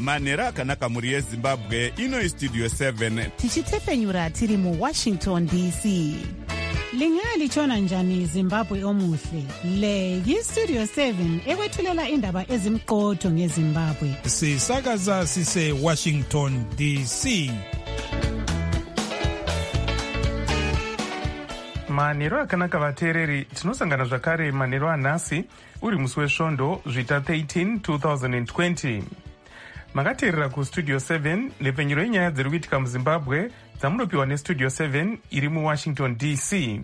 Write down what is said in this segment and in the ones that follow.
manhero akanaka mhuri yezimbabwe. Ino istudio 7 tichitefenyura tiri muWashington DC. Lingalitshona njani Zimbabwe omuhle? Le yistudio 7 ekwethulela indaba ezimqotho ngeZimbabwe. Sisakaza sise Washington DC. Manhero akanaka vateereri, tinosangana zvakare manhero anhasi uri musi wesvondo zvita 13 2020. Makateerera kustudio 7 nepfenyuro yenyaya dziri kuitika muZimbabwe dzamunopiwa nestudio 7 iri muWashington DC.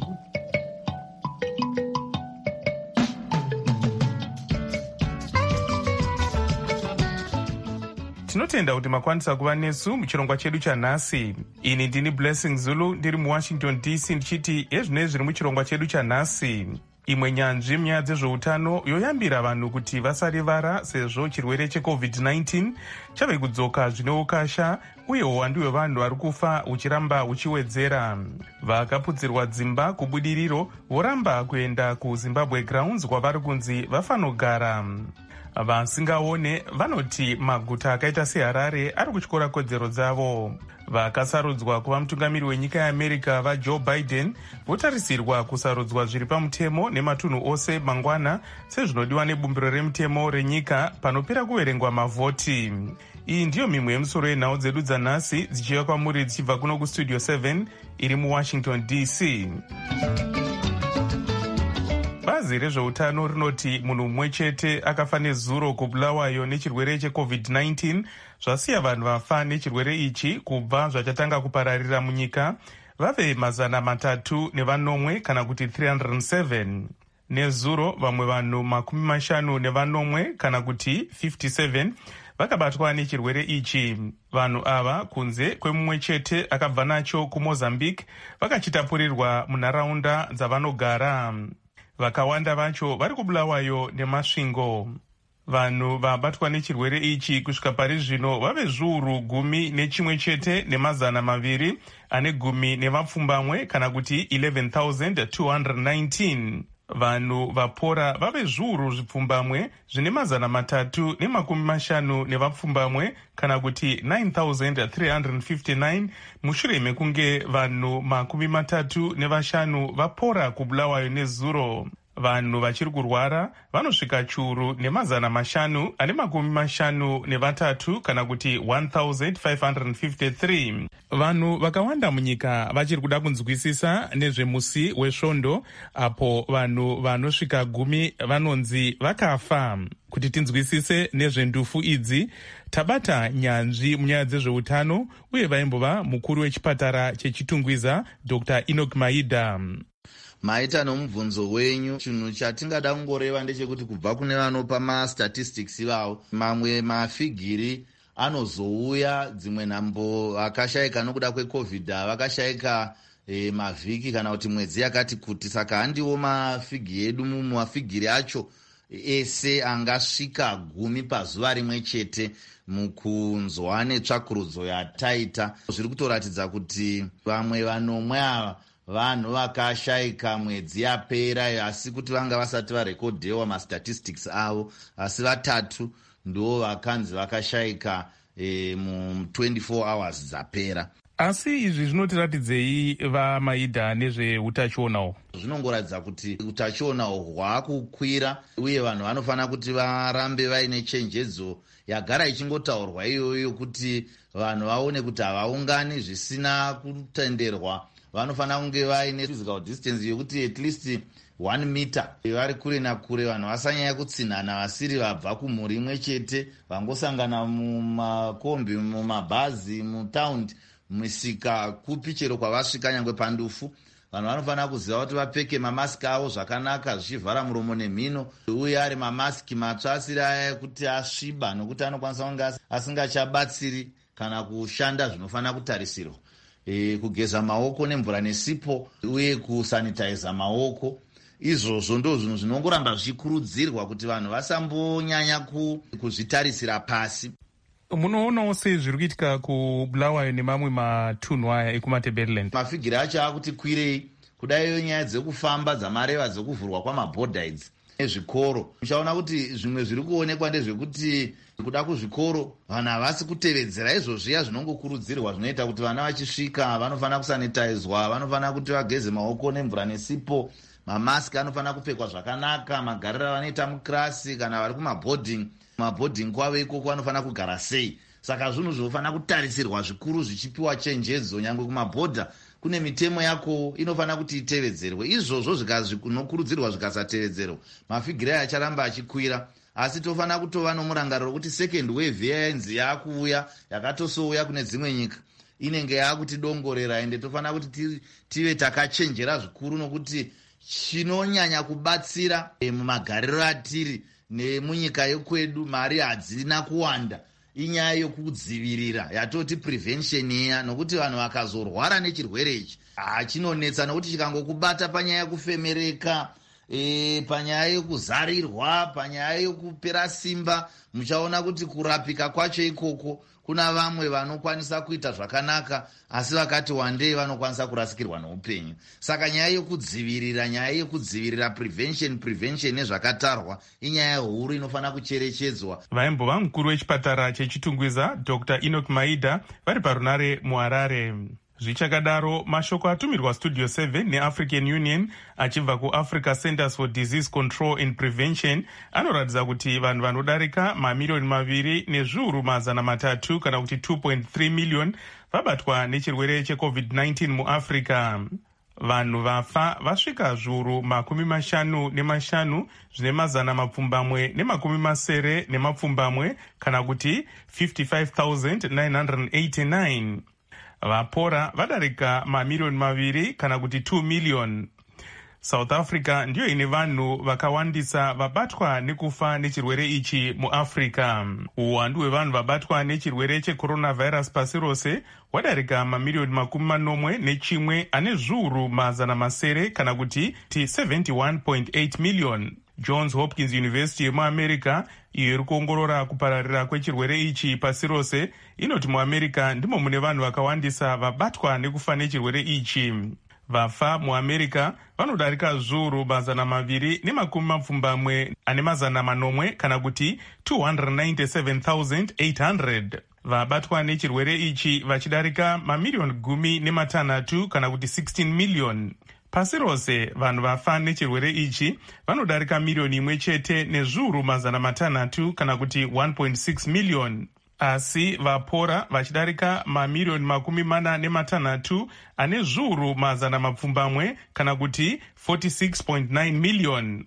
Tinotenda kuti makwanisa kuva nesu muchirongwa chedu chanhasi. Ini ndini Blessing Zulu ndiri muWashington DC ndichiti ezvinezvi zviri muchirongwa chedu chanhasi. Imwe nyanzvi munyaya dzezveutano yoyambira vanhu kuti vasarivara sezvo chirwere cheCovid-19 chave kudzoka zvine ukasha uye uwandu hwevanhu vari kufa uchiramba uchiwedzera. Vakaputsirwa dzimba kubudiriro voramba kuenda kuZimbabwe Grounds kwavari kunzi vafanogara. Vasingaone vanoti maguta akaita seHarare ari kutyora kodzero dzavo. Vakasarudzwa kuva mutungamiri wenyika yeAmerica vaJoe Biden votarisirwa kusarudzwa zviri pamutemo nematunhu ose mangwana sezvinodiwa nebumbiro remutemo renyika panopera kuverengwa mavhoti. Iyi ndiyo mimwe yemusoro yenhau dzedu dzanhasi dzichiva kwamuri dzichibva kuno kustudio 7 iri muWashington DC. Bazi rezveutano rinoti munhu mumwe chete akafa nezuro kubulawayo nechirwere cheCovid-19 zvasiya vanhu vafa nechirwere ichi kubva zvachatanga kupararira munyika vave 304 kana kuti 307. Nezuro vamwe vanhu 50 kana kuti 57 vakabatwa nechirwere ichi. Vanhu ava kunze kwemumwe chete akabva nacho kuMozambique vakachitapurirwa munharaunda dzavanogara. Vakawanda vacho vari kubulawayo nemasvingo. Vanhu vabatwa nechirwere ichi kusvika pari zvino vave zviuru 11 chete ne200 ane 10 nevapfumbamwe kana kuti 11,219. Vanhu vapora vave zviuru zvipfumbamwe zvine 350 nevapfumbamwe kana kuti 9,359 mushure mekunge vanhu 35 vapora kubulawayo nezuro. Vanhu vachiri kurwara vanosvika chiuru ne500 ane 53 kana kuti 1,553. Vanhu vakawanda munyika vachiri kuda kunzwisisa nezvemusi wesvondo apo vanhu vanosvika 10 vanonzi vakafa. Kuti tinzwisise nezvendufu idzi tabata nyanzvi munyaya dzezveutano uye vaimbova mukuru wechipatara chechitungwiza Dr. Enoch Maida. Maita nomubvunzo wenyu, chinhu chatingada kungoreva ndechekuti kubva kune vanopa mastatistics vavo mamwe mafigiri anozouya dzimwe nhambo vakashayika nokuda kweCovid vakashayika mavhiki kana kuti mwedzi yakati kuti. Saka handiwo mafigi edu mumafigiri acho ese angasvika 10 pazuva rimwe chete mukunzwa netsvakurudzo yataita. Zviri kutoratidza kuti vamwe vanomwe ava vanhu vakashayika mwedzi yapera asi kuti vanga vasati varekodhewa mastatistics avo, asi 3 ndo vakanzi vakashayika mu24 hours dzapera. Asi izvi zvinotiratidzei vaMaida nezveutachionawo? Zvinongoratidza kuti utachionawo hwakukwira uye vanhu vanofanira kuti varambe vaine chenjedzo yagara ichingotaurwa iyoyo kuti vanhu vaone kuti havaungani zvisina kutenderwa. Vanofanira kunge vaine physical distance yokuti at least 1 meter. Vari kure nakure vanhu vasanyanya kutsinhana vasiri vabva kumhuri imwe chete vangosangana mumakombi, mumabhazi, mutaundi, misika kupi chero kwavasvika nyangwe pandufu. Vanhu vanofanira kuziva kuti vapfeke mamasiki avo zvakanaka zvichivhara muromo nemhino uye ari mamasiki matsva asiri aya kuti asviba nokuti anokwanisa kunge asingachabatsiri kana kushanda zvinofanira kutarisirwa. Kugeza maoko nemvura nesipo uye kusanitiza maoko. Izvozvo ndo zvinhu zvinongoramba zvichikurudzirwa kuti vanhu vasambonyanya kuzvitarisira pasi. Munoonawo sei zviri kuitika kubulawayo nemamwe matunhu aya ekumaTebeleland? Mafigiri acho akuti kwirei. Kudaiyo nyaya dzekufamba dzamareva dzekuvhurwa kwamabhodha idzi nezvikoro. Muchaona kuti zvimwe zviri kuonekwa ndezvekuti kuda kuzvikoro vanhu havasi kutevedzera izvo zviya zvinongokurudzirwa zvinoita kuti vana vachisvika vanofanira kusanitaizwa, vanofanira kuti vageze maoko nemvura nesipo, mamaski anofanira kupfekwa zvakanaka, magariro vanoita mukirasi kana vari kumabhodhingi kwavo ikoko vanofanira kugara sei. Saka zvinhu zvinofanira kutarisirwa zvikuru zvichipiwa chenjedzo. Nyangwe kumabhodha kune mitemo yako inofanira kuti itevedzerwe. Izvozvo zvinokurudzirwa zvikasatevedzerwa, mafigiro aya acharamba achikwira. Asi tofanira kutova nomurangariro kuti second wave yainzi yakuuya, yakatosouya kune dzimwe nyika, inenge yakutidongorera, ende tofanira kuti tive takachenjera zvikuru, nokuti chinonyanya kubatsira mumagariro atiri nemunyika yekwedu, mari hadzina kuwanda, inyaya yokudzivirira, yatoti prevention iya. Nokuti vanhu vakazorwara nechirwere ichi chinonetsa, nokuti chikangokubata panyaya yekufemereka, panyaya yekuzarirwa, panyaya yekupera simba, muchaona kuti kurapika kwacho ikoko kuna vamwe vanokwanisa kuita zvakanaka, asi vakati wandei vanokwanisa kurasikirwa neupenyu. Saka nyaya yekudzivirira prevention nezvakatarwa inyaya huru inofanira kucherechedzwa. Vaimbova mukuru wechipatara chechitungwiza Dr. Enoch Maida vari parunare muHarare. Zvichakadaro, mashoko atumirwa Studio 7 neAfrican Union achibva kuAfrica Centers for Disease Control and Prevention anoratidza kuti vanhu vanodarika mamiliyoni 2,300,000 kana kuti 2.3 million vabatwa nechirwere cheCovid-19 muAfrica. Vanhu vafa vasvika zviuru 55 zvine mazana mapfumbamwe nemakumi nemapfumbamwe kana kuti 55,989. Vapora vadarika mamiliyoni 2 kana kuti 2 million. South Africa ndiyo ine vanhu vakawandisa vabatwa nekufa nechirwere ichi muAfrica. Uwandu hwevanhu vabatwa nechirwere checoronavirus pasi rose wadarika mamiliyoni 41 ane zviuru 900 kana kuti 71.8 million. Johns Hopkins University yemuAmerica, iyo iri kuongorora kupararira kwechirwere ichi pasi rose, inoti muAmerica ndimo mune vanhu vakawandisa vabatwa nekufa nechirwere ichi. Vafa muAmerica vanodarika zviuru 270 ane mazana 8 kana kuti 297,800. Vabatwa nechirwere ichi vachidarika mamiliyoni 16 kana kuti 16 million. Pasi rose vanhu vafa nechirwere ichi vanodarika miliyoni 1 nezviuru 600 kana kuti 1.6 million. Asi vapora vachidarika mamiliyoni 46 ane zviuru 100 kana kuti 46.9 million.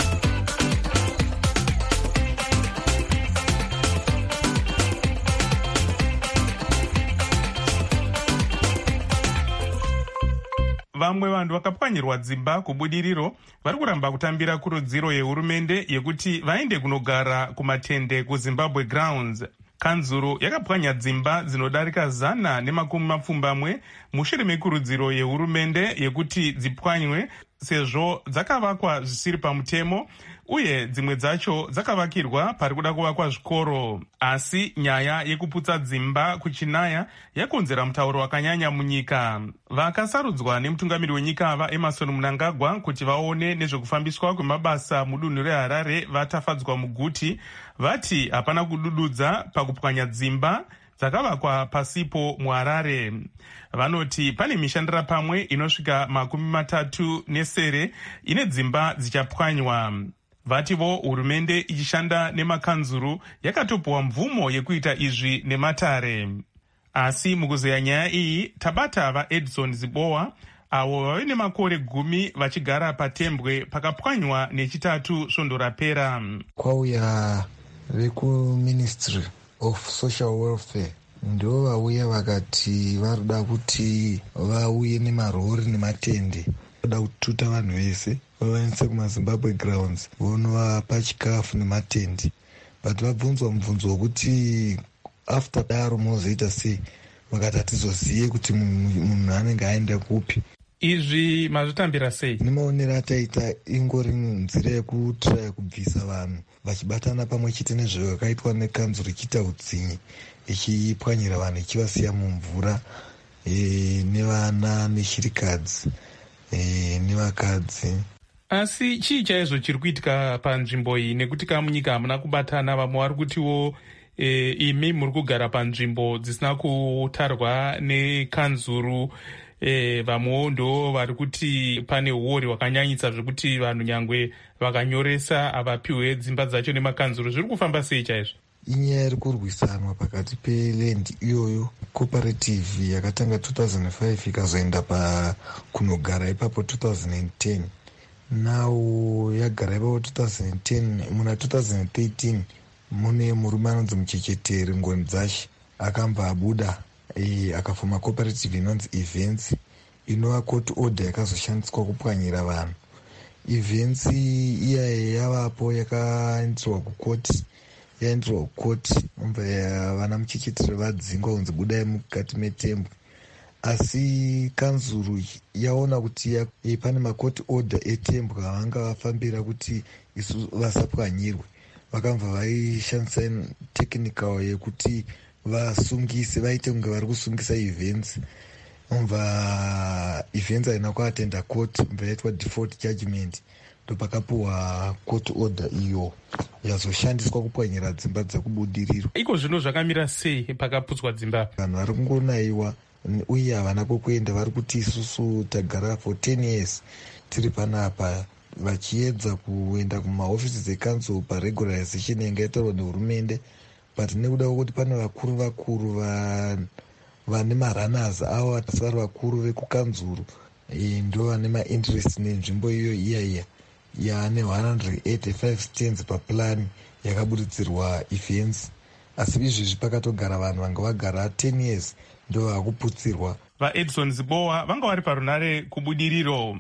Vamwe vanhu vakapwanyirwa dzimba kubudiriro vari kuramba kutambira kurudziro yehurumende yekuti vaende kunogara kumatende kuZimbabwe Grounds. Kanzuro yakapwanya dzimba dzinodarika 120 mushure mekurudziro yehurumende yekuti dzipwanywe sezvo dzakavakwa zvisiri pamutemo uye dzimwe dzacho dzakavakirwa pari kuda kuvakwa zvikoro. Asi nyaya yekuputsa dzimba kuchinaya yakonzera mutauro wakanyanya munyika. Vakasarudzwa nemutungamiri wenyika vaEmerson Mnangagwa kuti vaone nezvekufambiswa kwemabasa mudunhu reHarare vatafadzwa muguti, vati hapana kudududza pakupwanya dzimba dzakavakwa pasipo muHarare. Vanoti pane mishandira pamwe inosvika 30 ine dzimba dzichapwanywa. Vativo hurumende ichishanda nemakanzuru yakatopiwa mvumo yekuita izvi nematare. Asi mukuzeya nyaya iyi tabata vaEdson Zibowa avo vave nemakore 10 vachigara patembwe pakapwanywa nechitatu svondo rapera. Kwauya vekuMinistry of Social Welfare ndo vauya vakati varida kuti vauye nemarori nematende voda kututa vanhu vese vavaendese kumaZimbabwe Grounds vonovapa chikafu nematende, but vabvunzwa mubvunzo wekuti after daro mozoita sei, vakati hatizozive kuti munhu anenge aenda kupi. Izvi mazvitambira sei? Nemaonero ataita ingori nzira yekutraya kubvisa vanhu vachibatana pamwe chete nezvakaitwa nekanzuro ichiita utsinyi ichipwanyira vanhu ichivasiya mumvura, nevana neshirikadzi nevakadzi. Asi chii chaizvo chiri kuitika panzvimbo iyi, nekuti munyika hamuna kubatana? Vamwe vari kutiwo imi muri kugara panzvimbo dzisina kutarwa nekanzuru. Vamwewo ndo vari kuti pane uori hwakanyanyisa zvekuti vanhu nyangwe vakanyoresa havapiwe dzimba dzacho nemakanzuru. Zviri kufamba sei chaizvo? Inyaya iri kurwisanwa pakati peland iyoyo. Cooperative yakatanga 2005 ikazoenda kunogara ipapo 2010. Now yagara ipapo 2010. Muna 2013 mune murume anonzi Muchecheteri Ngonzashi akamba abuda akafoma cooperative inonzi Events, inova court order yakazoshandiswa kupwanyira vanhu. Events iyaye yavapo yakaendirwa kukoti, yaendirwa kukoti vana Muchecheteri vadzingwa kunzi budai mukati metembo. Asi kanzuru yaona kuti pane makoti order etembwa vanga vafambira kuti isu vasapwanyirwe, vakamva vaishandisa technical yekuti vasungise, vaite kunge vari kusungisa Events. Events haina kuatenda court, yaitwa default judgment, ndopakapuwa court order iyo yazoshandiswa kupwanyira dzimba dzekubudiriro. Iko zvino zvakamira sei pakaputswa dzimba? Vanhu vari kungonaiwa uye havana kwekuenda. Vari kuti isusu tagara for 10 years tiri panapa, vachiedza kuenda kumahofisi dzekanzuru paregularization yanga yatorwa nehurumende, but nekuda kwekuti pane vakuru vane marunners avo vari vakuru vekukanzuru, ndo vane mainterest nenzvimbo iyo iyaiya yaane 185 stands paplan yakabudidzirwa Events. Asi izvezvi pakatogara vanhu vanga vagara 10 years ndo vakuputsirwa. VaEdison Zibowa vanga vari parunare kubudiriro.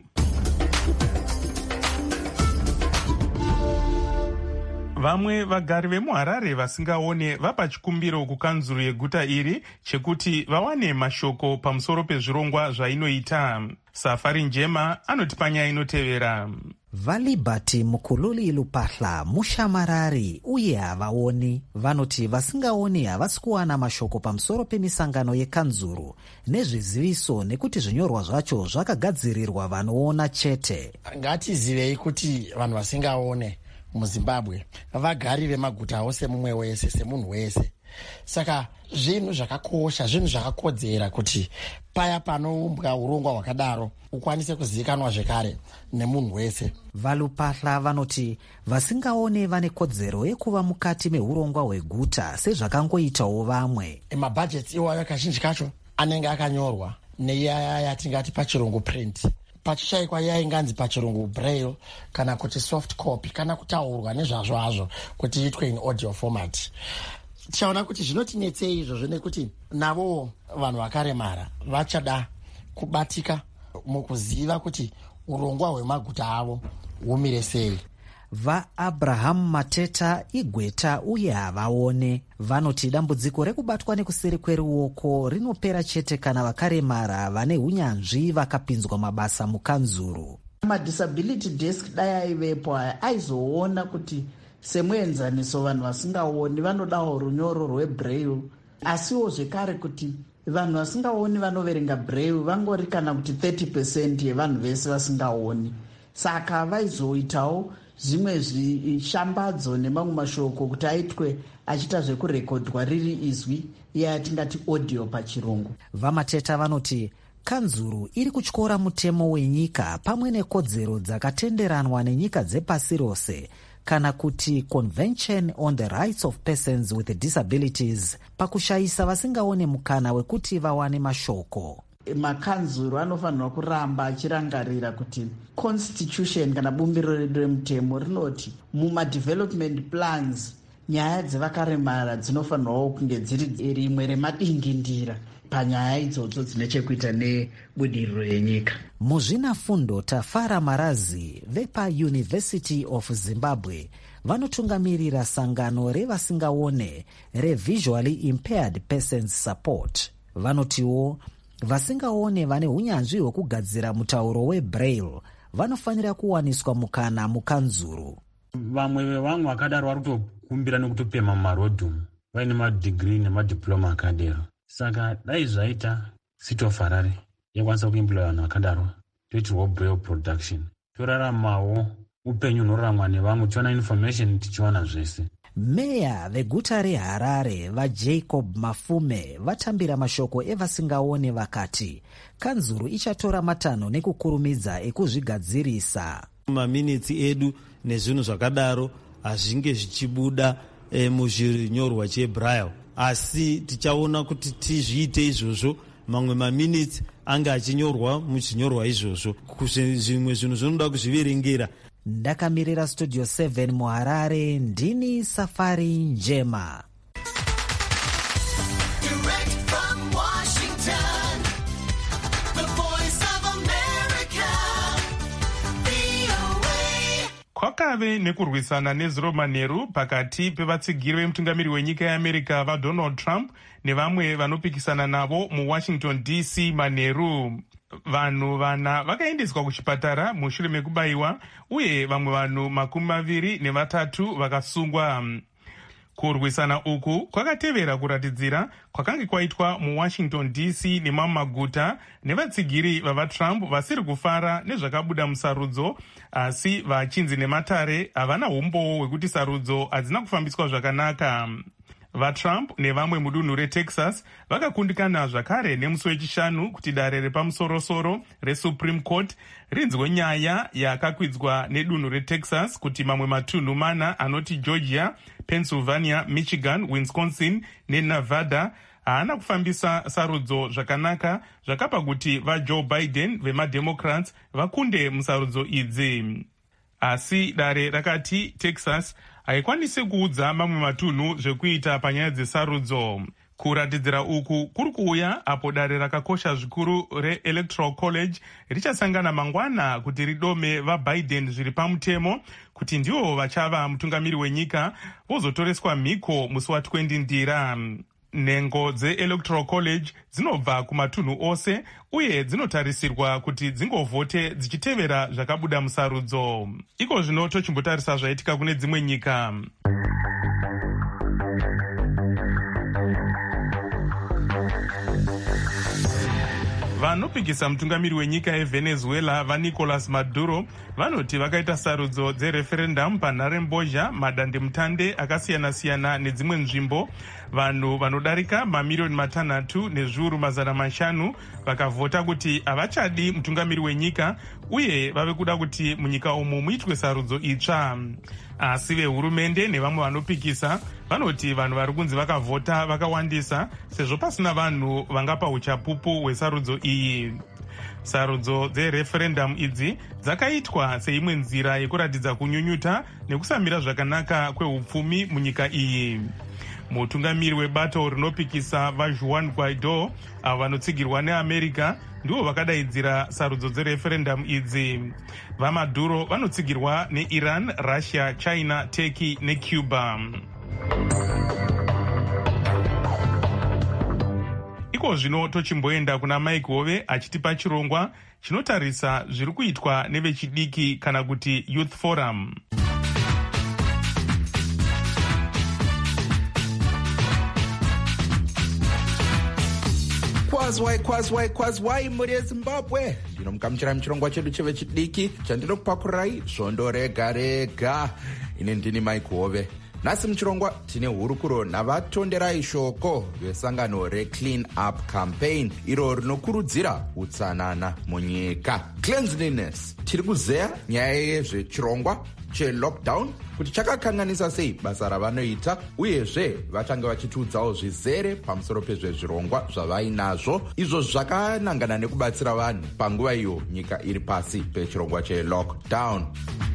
Vamwe vagari vemuHarare vasingaone vapa chikumbiro kukanzuru yeguta iri chekuti vawane mashoko pamusoro pezvirongwa zvainoita. Safari Njema anoti panyaya inotevera. VaLiberty Mukululi Lupahla mushamarari uye havaoni. Vanoti vasingaoni havasi kuwana mashoko pamusoro pemisangano yekanzuru nezviziviso, nekuti zvinyorwa zvacho zvakagadzirirwa vanoona chete. Ngatizivei kuti vanhu vasingaone muZimbabwe vagari vemaguta ose, mumwe wese, semunhu wese. Saka zvinhu zvakakosha, zvinhu zvakakodzera kuti paya panoumbwa urongwa hwakadaro ukwanise kuzivikanwa zvekare nemunhu wese. VaLupahla vanoti vasingaone vane kodzero yekuva mukati meurongwa hweguta sezvakangoitawo vamwe. Mabhajeti iwayo kazhinji kacho anenge akanyorwa neyaya yatingati pachirungu print, pachishayikwa yainganzi pachirungu braille kana kuti soft copy, kana kutaurwa nezvazvo hazvo kuti iitwe in audio format. Tichaona kuti zvinotinetsei izvozvo, nekuti navo vanhu vakaremara vachada kubatika mukuziva kuti urongwa hwemaguta avo humire sei. VaAbraham Mateta Igweta uye havaone vanoti dambudziko rekubatwa nekuseri kweruoko rinopera chete kana vakaremara vane hunyanzvi vakapinzwa mabasa mukanzuru. Madisability desk dai aivepo aizoona kuti semuenzaniso vanhu vasingaoni vanodawo runyoro rwebraille, asiwo zvekare kuti vanhu vasingaoni vanoverenga braille vangori kana kuti 30% yevanhu vese vasingaoni. Saka vaizoitawo zvimwe zvishambadzo nemamwe mashoko kuti aitwe achiita zvekurekodhwa riri izwi, iye atingati audio pachirungu. VaMateta vanoti kanzuru iri kutyora mutemo wenyika pamwe nekodzero dzakatenderanwa nenyika dzepasi rose, kana kuti Convention on the Rights of Persons with Disabilities, pakushayisa vasingaone mukana wekuti vawane mashoko. Makanzuru anofanirwa kuramba achirangarira kuti constitution kana bumbiro redu remutemo rinoti mumadevelopment plans nyaya dzevakaremara dzinofanirwawo kunge dziri rimwe remadingindira panyaya idzodzo dzine chekuita nebudiriro yenyika. Muzvinafundo Tafara Marazi vepaUniversity of Zimbabwe vanotungamirira sangano revasingaone reVisually Impaired Persons Support. Vanotiwo vasingaone vane hunyanzvi hwekugadzira mutauro webraille vanofanira kuwaniswa mukana mukanzuru. Vamwe vevamwe vakadaro vari kutokumbira nekutopema mumarodhumu vaine madhigiri nemadiploma akadero. Saka dai zvaita City of Harare yakwanisa kuimbula vanhu vakadaro toitirwa braille production, toraramawo upenyu hunoraramwa nevamwe, tichiona information, tichiona zvese. Meya veguta reHarare vaJacob Mafume vatambira mashoko evasingaone vakati kanzuru ichatora matanho nekukurumidza ekuzvigadzirisa. Maminitsi edu nezvinhu zvakadaro hazvinge zvichibuda muzvinyorwa cheBraille, asi tichaona kuti tizviite izvozvo. Mamwe maminitsi anga achinyorwa muzvinyorwa izvozvo, zvimwe zvinhu zvinoda kuzviverengera. Ndakamirira Studio 7 muHarare, ndini Safari Njema. Kwakave nekurwisana nezuro manheru pakati pevatsigiri vemutungamiri wenyika yeAmerica vaDonald Trump nevamwe vanopikisana navo muWashington DC manheru. Vanhu vana vakaendeswa kuchipatara mushure mekubayiwa uye vamwe vanhu 23 vakasungwa. Kurwisana uku kwakatevera kuratidzira kwakange kwaitwa muWashington DC nemamwe maguta nevatsigiri vavaTrump vasiri kufara nezvakabuda musarudzo, asi vachinzi nematare havana umbowo hwekuti sarudzo hadzina kufambiswa zvakanaka. VaTrump nevamwe mudunhu reTexas vakakundikana zvakare nemusi wechishanu kuti dare repamusorosoro reSupreme Court rinzwe nyaya yakakwidzwa nedunhu reTexas kuti mamwe matunhu 4 anoti Georgia, Pennsylvania, Michigan, Wisconsin neNevada haana kufambisa sarudzo zvakanaka, zvakapa kuti vaJoe Biden vemademocrats vakunde musarudzo idzi. Asi dare rakati Texas haikwanisi kuudza mamwe matunhu zvekuita panyaya dzesarudzo. Kuratidzira uku kuri kuuya apo dare rakakosha zvikuru reElectoral College richasangana mangwana kuti ridome vaBiden zviri pamutemo kuti ndivo vachava mutungamiri wenyika, vozotoreswa mhiko musi wa20 Ndira. Nhengo dzeElectoral College dzinobva kumatunhu ose uye dzinotarisirwa kuti dzingovhote dzichitevera zvakabuda musarudzo. Iko zvino tochimbotarisa zvaitika kune dzimwe nyika. Vanopikisa mutungamiri wenyika yeVenezuela vaNicolas Maduro vanoti vakaita sarudzo dzereferendum panharembozha madandemutande akasiyana-siyana nedzimwe nzvimbo. Vanhu vanodarika mamiliyoni 3,500,000 vakavhota kuti havachadi mutungamiri wenyika uye vave kuda kuti munyika umu muitwe sarudzo itsva. Asi vehurumende nevamwe vanopikisa vanoti vanhu vari kunzi vakavhota vakawandisa sezvo pasina vanhu vangapa uchapupu hwesarudzo iyi. Sarudzo dzereferendum idzi dzakaitwa seimwe nzira yekuratidza kunyunyuta nekusamira zvakanaka kwehupfumi munyika iyi. Mutungamiri webato rinopikisa vaJuan Guaido avo vanotsigirwa neAmerica ndivo vakadaidzira sarudzo dzereferendum idzi. VaMaduro vanotsigirwa neIran, Russia, China, Turkey neCuba. Iko zvino tochimboenda kuna Mike Hove achitipa chirongwa chinotarisa zviri kuitwa nevechidiki kana kuti Youth Forum. Kwazwai muri yeZimbabwe, ndinomugamuchira muchirongwa chedu chevechidiki chandinokupakurai svondo rega rega. Ine ndini Mike Hove. Nhasi muchirongwa tine hurukuro navatonderai shoko vesangano reClean Up Campaign iro rinokurudzira utsanana munyika. Cleanliness. Tiri kuzeya nyaya yezvechirongwa chelockdown kuti chakakanganisa sei basa ravanoita, uyezve vachange vachitiudzawo zvizere pamusoro pezvezvirongwa zvavainazvo izvo zvakanangana nekubatsira vanhu panguva iyo nyika iri pasi pechirongwa chelockdown.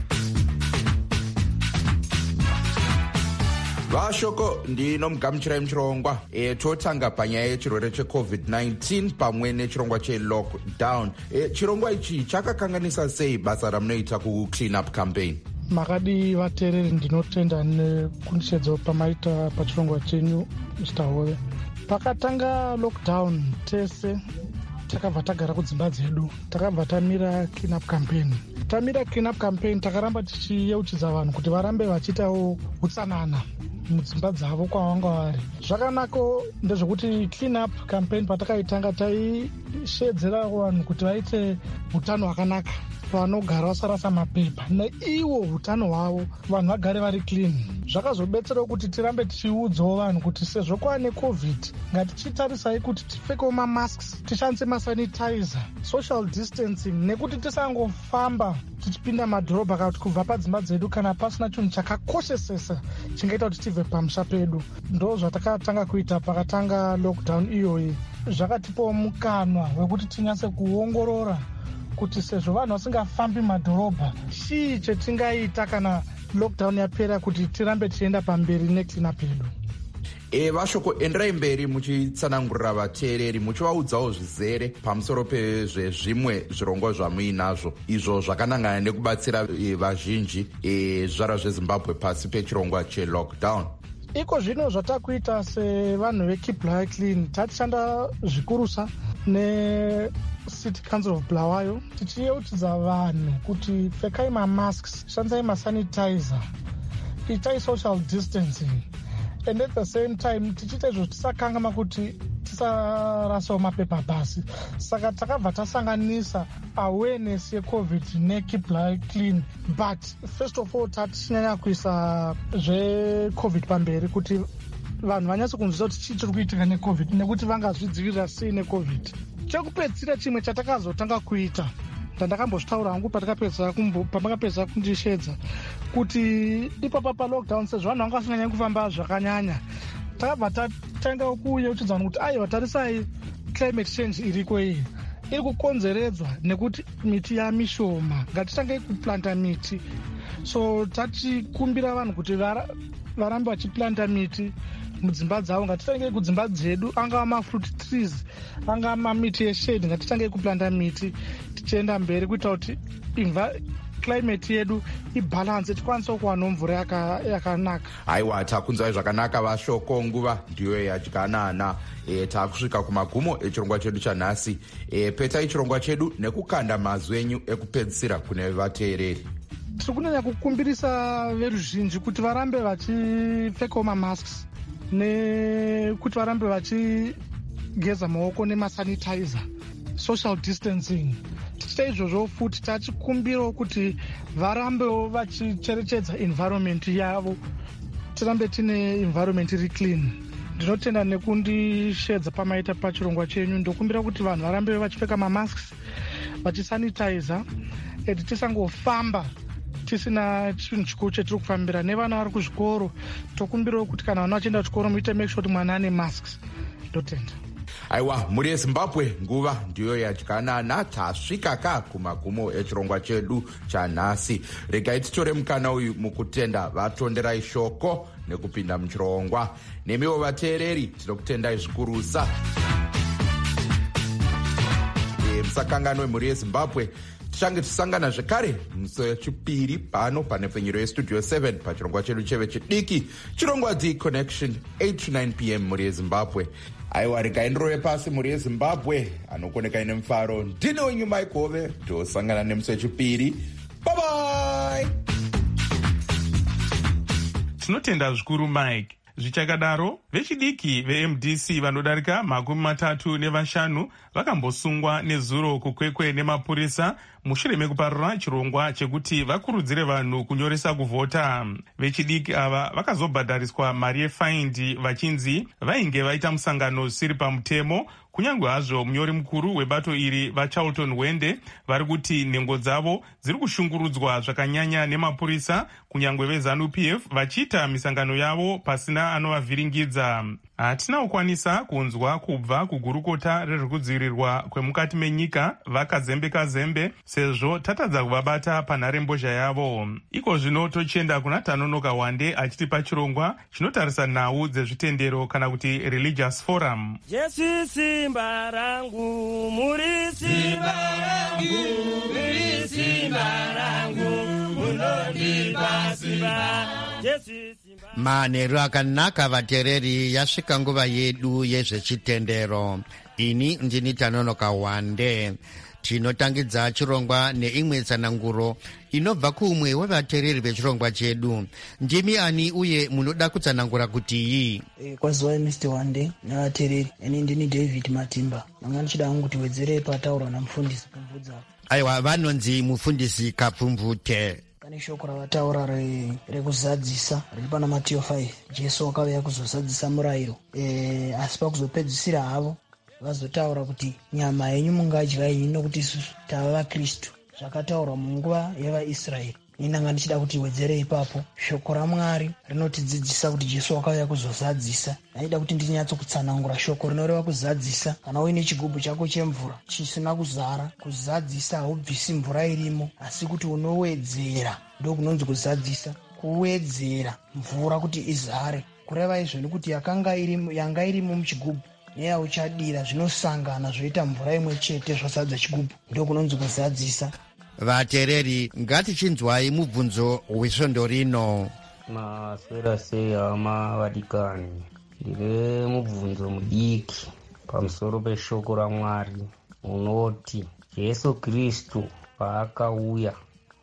Vashoko ndinomugamuchirai muchirongwa. Totanga panyaya yechirwere cheCovid-19 pamwe nechirongwa chelockdown. Chirongwa ichi chakakanganisa sei basa ramunoita kuClean Up Campaign? Makadi vateereri, ndinotenda nekundishedzo pamaita pachirongwa chenyu Mr. Hove. Pakatanga lockdown tese takabva tagara kudzimba dzedu, takabva tamira Clean Up Campaign. tamira clean up campaign takaramba tichiyeuchidza vanhu kuti varambe vachiitawo utsanana mudzimba dzavo kwavanga vari. Zvakanako ndezvekuti clean up campaign patakaitanga taishedzera vanhu kuti vaite utano hwakanaka, vanogara vasarasa mapepa neiwo utano hwavo, vanhu vagare vari clean. Zvakazobetserawo kuti tirambe tichiudzawo vanhu kuti sezvo kwaane covid ngatichitarisai kuti tipfekewo mamasks, tishandise masanitizer, social distancing, nekuti tisangofamba tichipinda madhorobha kana kuti kubva padzimba dzedu kana pasina chinhu chakakoshesesa chingaita kuti tibve pamusha pedu. Ndo zvatakatanga kuita pakatanga lockdown iyoyi. Zvakatipawo mukanwa wekuti tinyatse kuongorora kuti sezvo vanhu vasingafambi madhorobha, chii chetingaita kana lockdown yapera kuti tirambe tichienda pamberi necleanup yedu. Vashoko, enderai mberi muchitsanangurira vateereri muchivaudzawo zvizere pamusoro pezvezvimwe zvirongwa zvamuinazvo izvo zvakanangana nekubatsira vazhinji zvara zvezimbabwe pasi pechirongwa chelockdown. Iko zvino zvatakuita sevanhu vekeep Bulawayo clean, tatishanda zvikurusa neCity Council of Bulawayo tichiyeuchidza vanhu kuti pfekai mamasks, shandisai masanitizer, itai social distancing, and at the same time tichiita izvo tisakangama kuti tisarasawo mapepa pasi. Saka takabva tasanganisa awareness yecovid nekeep Bulawayo clean, but first of all tatichinyanya kuisa zvecovid pamberi kuti vanhu vanyatse kunzwisisa kuti chii chiri kuitika necovid nekuti vangazvidzivirira sei necovid. Chekupedzisira chimwe chatakazotanga kuita ndandakambozvitaura hangu pamakapedza kundishedza kuti ipapa palockdown sezvo vanhu vanga vasinganyanya kufamba zvakanyanya, takabva tatanga kuyeuchidza vanhu kuti aiwa, tarisai climate change iriko iyi iri kukonzeredzwa nekuti miti yamishoma, ngatitangei kuplanta miti. So tachikumbira vanhu kuti varambe vachiplanta miti mudzimba dzavo, ngatitangei kudzimba dzedu, angava mafruit trees, angava mamiti eshade, ngatitangei kuplanta miti tichienda mberi kuita kuti climate yedu ibalance, tikwanisewo kuva nomvura yakanaka. Aiwa, takunzwai zvakanaka Vashoko, nguva ndiyo yadyanana. Takusvika kumagumo echirongwa chedu chanhasi. Petai chirongwa chedu nekukanda mazwi enyu ekupedzisira kune vateereri. Tiri kunyanya kukumbirisa veruzhinji kuti varambe vachipfekawo mamasks nekuti varambe vachigeza maoko nemasanitizer, social distancing. Tichita izvozvo futi tachikumbirawo kuti varambewo vachicherechedza environment yavo, tirambe tine environment iri clean. Ndinotenda nekundishedza pamaita pachirongwa chenyu. Ndokumbira kuti vanhu varambe vachipfeka mamasks, vachisanitizer, edi tisangofamba tisina chinhu chikuru chetiri kufambira. Nevana vari kuzvikoro tokumbirawo kuti kana vana vachienda kuchikoro muite make sure kuti mwana ane masks. Ndotenda. Aiwa, muri yeZimbabwe, nguva ndiyo yadyanana. Tasvika ka kumagumo echirongwa chedu chanhasi. Regai titore mukana uyu mukutenda vatonderai shoko nekupinda muchirongwa. Nemiwo vateereri tinokutendai zvikurusa. Musakanganwe, muri yeZimbabwe. Tichange tisangana zvekare musi wechipiri pano panepfenyuro yestudio 7 pachirongwa chedu cheve chidiki, chirongwa D Connection 8 to 9 p.m. muri yeZimbabwe. Aiwa, regai ndirove pasi muri yeZimbabwe anokoneka ine mufaro. Ndine wenyu Mike Hove, tosangana nemusi wechipiri. Bye bye. Tinotenda zvikuru Mike. Zvichakadaro, vechidiki veMDC vanodarika 35 vakambosungwa nezuro kukwekwe nemapurisa mushure mekuparura chirongwa chekuti vakurudzire vanhu kunyoresa kuvhota. Vechidiki ava vakazobhadhariswa mari yefaindi vachinzi vainge vaita musangano usiri pamutemo, kunyange hazvo munyori mukuru webato iri vaCharlton Wende vari kuti nhengo dzavo dziri kushungurudzwa zvakanyanya nemapurisa, kunyange veZANU-PF vachiita misangano yavo pasina anovavhiringidza. Hatina kukwanisa kunzwa kubva kugurukota rezvekudzivirirwa kwemukati menyika vakazembe sezvo tatadza kuvabata panharembozha yavo. Iko zvino tochienda kuna Tanonoka Wande achitipa chirongwa chinotarisa nhau dzezvitendero kana kuti religious forum. Jesu simba rangu, muri simba rangu, muri simba rangu, munondipa simba. Manheru akanaka vateereri, yasvika nguva yedu yezvechitendero. Ini ndini Tanonoka Wande. Tinotangidza chirongwa neimwe tsananguro inobva kumwe wevateereri vechirongwa chedu. Ndimi ani uye munoda kutsanangura kuti iyi? Kwaziwai Mr. Wande navateereri, ini ndini David Matimba. Manga ndichida hangu kuti wedzerei pataurwa namufundisi Pfumvudza. Aiwa, vanonzi mufundisi Kapfumvute. Pane shoko ravataura rekuzadzisa riri pana Matthew 5. Jesu akauya kuzozadzisa murayiro, asi pakuzopedzisira havo vazotaura kuti nyama yenyu mungadya iyi nokuti isusu tava vaKristu. Zvakataurwa munguva yevaIsraeri. Ninanga ndichida kuti wedzere ipapo. Shoko raMwari rinotidzidzisa kuti Jesu akauya kuzozadzisa. Ndaida kuti ndinyatso kutsanangura shoko rinoreva kuzadzisa. Kana uine chigubhu chako chemvura chisina kuzara, kuzadzisa haubvisi mvura irimo, asi kuti unowedzera, ndo kunonzi kuzadzisa. Kuwedzera mvura kuti izare. Kureva izvo nekuti yanga irimo muchigubhu neyauchadira zvinosangana zvoita mvura imwe chete zvazadza chigubhu, ndo kunonzi kuzadzisa. Vateereri, ngatichinzwai mubvunzo wesvondo rino. Maswera sei hama vadikani? Ndine mubvunzo mudiki pamusoro peshoko raMwari unoti Jesu Kristu paakauya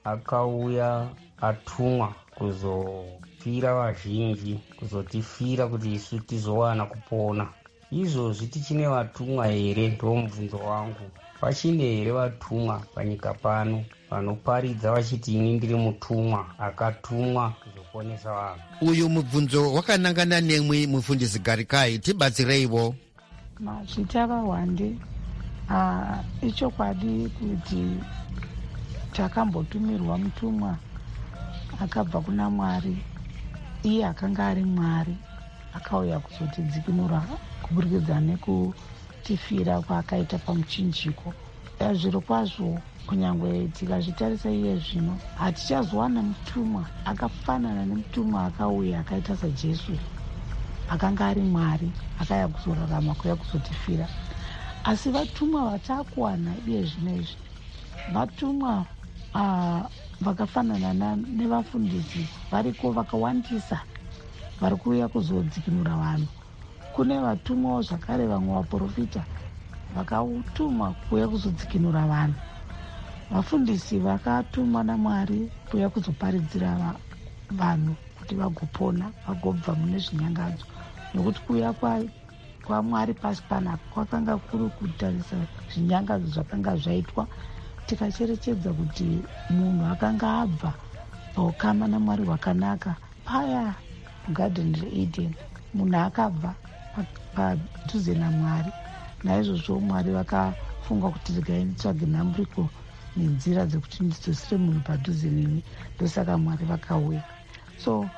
atumwa kuzofira vazhinji, kuzotifira kuti isu tizowana kupona. Izvozvi tichine vatumwa here? Ndo mubvunzo wangu. Vachine here vatumwa panyika pano vanoparidza vachiti ini ndiri mutumwa akatumwa kuzoponesa vanhu? Uyu mubvunzo wakanangana nemwi mufundisi Garikai, tibatsireiwo. Mazvita vaWande, ichokwadi kuti takambotumirwa mutumwa akabva kuna Mwari. Iye akanga ari Mwari akauya kuzotidzikinura kuburikidza nekutifira kwaakaita pamuchinjiko. Zviro kwazvo kunyange tikazvitarisa iye zvino hatichazowana mutumwa akafanana nemutumwa akauya akaita saJesu akanga ari Mwari akauya kuzorarama kuya kuzotifira. Asi vatumwa vatakuwana iye zvinezvi vatumwa vakafanana nevafundisi variko vakawandisa vari kuuya kuzodzikinura vanhu. Kune vatumwawo zvakare vamwe vaprofita vakatumwa kuuya kuzodzikinura vanhu. Vafundisi vakatumwa naMwari kuuya kuzoparidzira vanhu kuti vagopona vagobva mune zvinyangadzo, nokuti kuuya kwaMwari pasi panapa kwakanga kuri kutarisa zvinyangadzo zvakanga zvaitwa. Tikacherechedza kuti munhu akanga abva paukama naMwari hwakanaka paya mugarden reEden, munhu akabva padhuze naMwari. Naizvozvo Mwari vakafunga kuti ndingaitsvage nhamburiko nenzira dzekuti ndidzosere munhu padhuze neni, ndosaka Mwari vakauya. So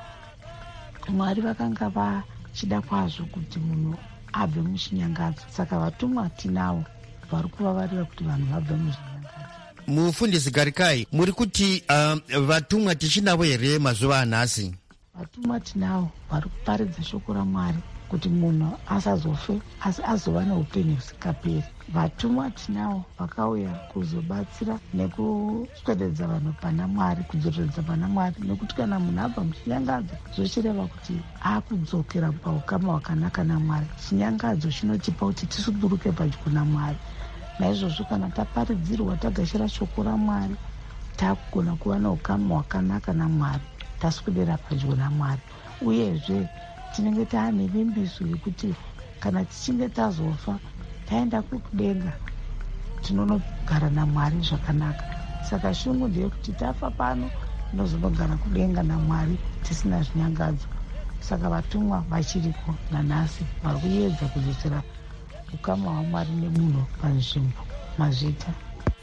Mwari vakanga vachida kwazvo kuti munhu abve muchinyangadzo, saka vatumwa tinavo vari kuvavarira kuti vanhu vabve muzvinyangadzo. Mufundisi Garikai, muri kuti vatumwa tichinavo here mazuva anhasi? Vatumwa tinavo vari kuparidza shoko raMwari kuti munhu asazofe asi azova neupenyu husingaperi. Vatumwa tinavo vakauya kuzobatsira nekuswededza vanhu pana Mwari, kudzoreredza pana Mwari, nekuti kana munhu abva muchinyangadzo zvochireva kuti akudzokera paukama hwakanaka naMwari. Chinyangadzo chinotipa kuti tisuduruke padyo naMwari. Naizvozvo kana taparidzirwa tagashira shoko raMwari takugona kuva neukama hwakanaka naMwari, taswedera padyo naMwari. Uyezve tinenge taane vimbiso yekuti kana tichinge tazofa taenda kudenga tinonogara naMwari zvakanaka. Saka shungu ndeyekuti tafa pano tinozonogara kudenga naMwari tisina zvinyangadzo. Saka vatumwa vachiriko nanhasi vari kuedza kudzosera ukama hwaMwari nemunhu panzvimbo. Mazvita.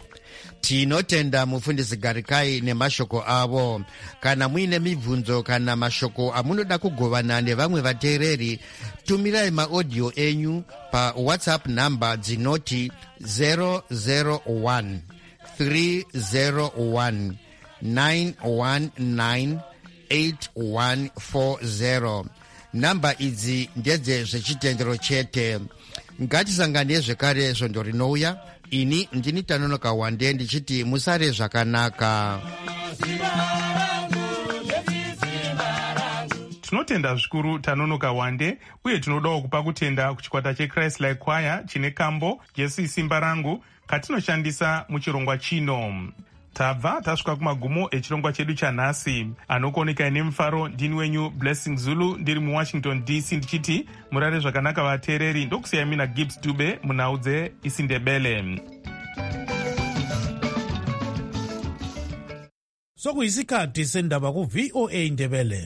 Tinotenda mufundisi Garikai nemashoko avo. Kana muine mibvunzo kana mashoko amunoda kugovana nevamwe vateereri, tumirai maaudio enyu pa WhatsApp namba dzinoti 001 301 919 8140. Namba idzi ndedze zvechitendero chete. Ngatisangane zvekare svondo rinouya. Ini ndini Tanonoka Wande ndichiti musare zvakanaka. tinotenda zvikuru Tanonoka Wande, uye tinodawo kupa kutenda kuchikwata cheChrist Like Choir chine kambo Jesu Isimba Rangu katinoshandisa muchirongwa chino. Tabva tasvika kumagumo echirongwa chedu chanhasi. Anokuonekai nemufaro ndini wenyu Blessing Zulu ndiri muWashington DC ndichiti murare zvakanaka vateereri. Ndokusiyai mina Gibbs Dube munhau dzeIsindebele. Sokuyisikhathi sendaba ku VOA Ndebele.